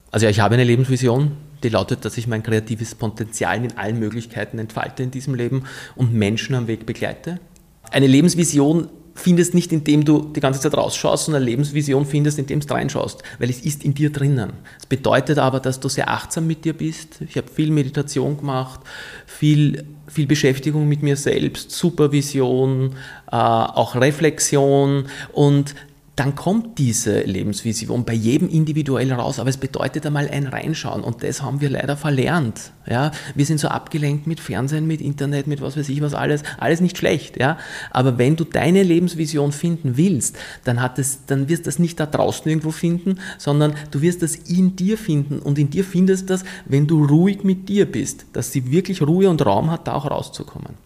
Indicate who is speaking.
Speaker 1: Also ja, ich habe eine Lebensvision, die lautet, dass ich mein kreatives Potenzial in allen Möglichkeiten entfalte in diesem Leben und Menschen am Weg begleite. Eine Lebensvision findest nicht, indem du die ganze Zeit rausschaust, sondern eine Lebensvision findest, indem du reinschaust, weil es ist in dir drinnen. Das bedeutet aber, dass du sehr achtsam mit dir bist. Ich habe viel Meditation gemacht, viel Beschäftigung mit mir selbst, Supervision, auch Reflexion, und dann kommt diese Lebensvision bei jedem individuell raus, aber es bedeutet einmal ein Reinschauen, und das haben wir leider verlernt. Ja? Wir sind so abgelenkt mit Fernsehen, mit Internet, mit was weiß ich was alles nicht schlecht. Ja? Aber wenn du deine Lebensvision finden willst, dann wirst du das nicht da draußen irgendwo finden, sondern du wirst das in dir finden, und in dir findest du das, wenn du ruhig mit dir bist, dass sie wirklich Ruhe und Raum hat, da auch rauszukommen.